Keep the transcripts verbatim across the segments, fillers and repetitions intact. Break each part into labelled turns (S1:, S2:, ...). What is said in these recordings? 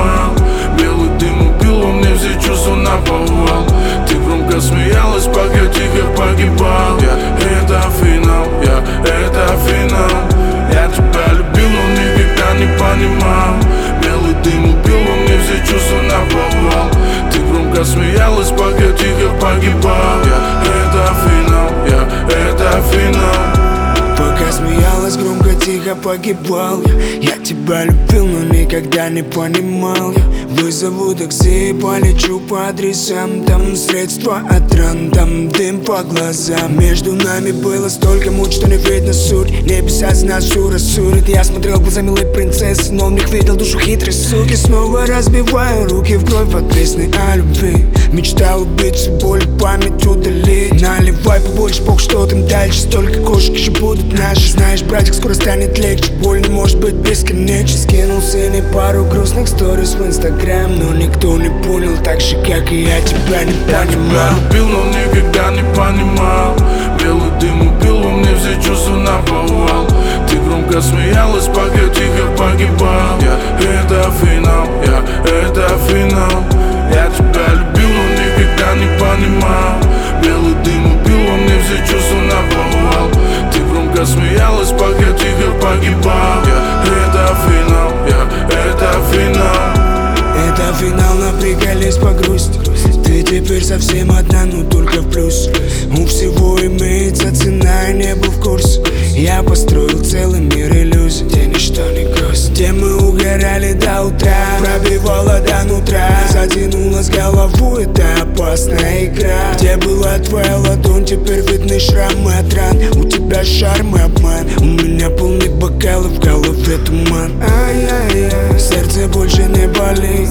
S1: понимал. Белый дым убил во мне все чувства наповал. Ты громко смеялась, пока тихо погибал. Я это финал, я это финал. Я тебя любил, но никогда не понимал. Белый дым убил во мне все чувства наповал. Ты громко смеялась, пока тихо погибал. Я это финал, я это финал.
S2: Пока смеялась, громко, тихо погибал я. Я тебя любил, но никогда не понимал я. Вызову такси, полечу по адресам. Там средства от ран, там дым по глазам. Между нами было столько мук, что не видно суть. Небеса за нас всю рассудят. Я смотрел глаза милой принцессы, но в них видел душу хитрой суки. Снова разбиваю руки в кровь от песни о любви. Мечтал убить боль, память удалить. Наливай побольше, бог, что там дальше. Столько кошек еще будут наши. Знаешь, братик, скоро станет легче. Боль не может быть бесконечной. Скинул сыне пару грустных сториз в инстаграм, но никто не понял, так же, как и я тебя не понимал.
S1: Я тебя любил, но никогда не понимал. Белый дым убил во мне все чувства наповал. Ты громко смеялась, пока тихо погибал. Я это финал, я это финал. Я тебя любил, но никогда не понимал. Белый дым убил во мне все чувства наповал. Ты громко смеялась, пока тихо погибал. Я это финал, я это финал.
S2: Это финал, напрягались по грусти. Ты теперь совсем одна, но только в плюс. У всего имеется цена, и не был в курсе. Я построил целый мир иллюзий, где ничто не грустно, где мы угорали до утра, пробивала до нутра, затянулась голову, это опасная игра. Где была твоя ладонь, теперь видны шрамы от ран. У тебя шарм и обман, у меня полный бокал и в голове туман. Ай-яй-яй, сердце больше не болит.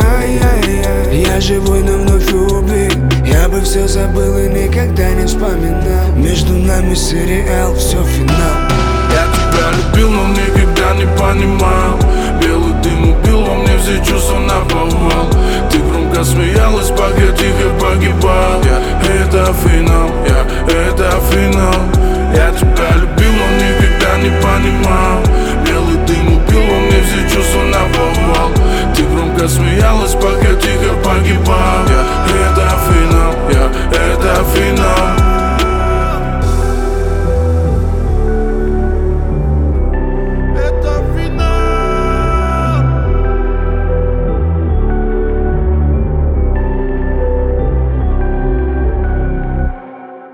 S2: Ай-яй-яй, я живой, но вновь убит. Я бы все забыл и никогда не вспоминал. Между нами сериал, все финал.
S1: Я тебя любил, но никогда не понимал. Белый дым убил во мне все чувства наповал. Ты громко смеялась, пока тихо погибал. Я это финал, я это финал. Я тебя любил, но никогда не понимал. Белый дым убил во мне все чувства наповал. Ты громко смеялась, пока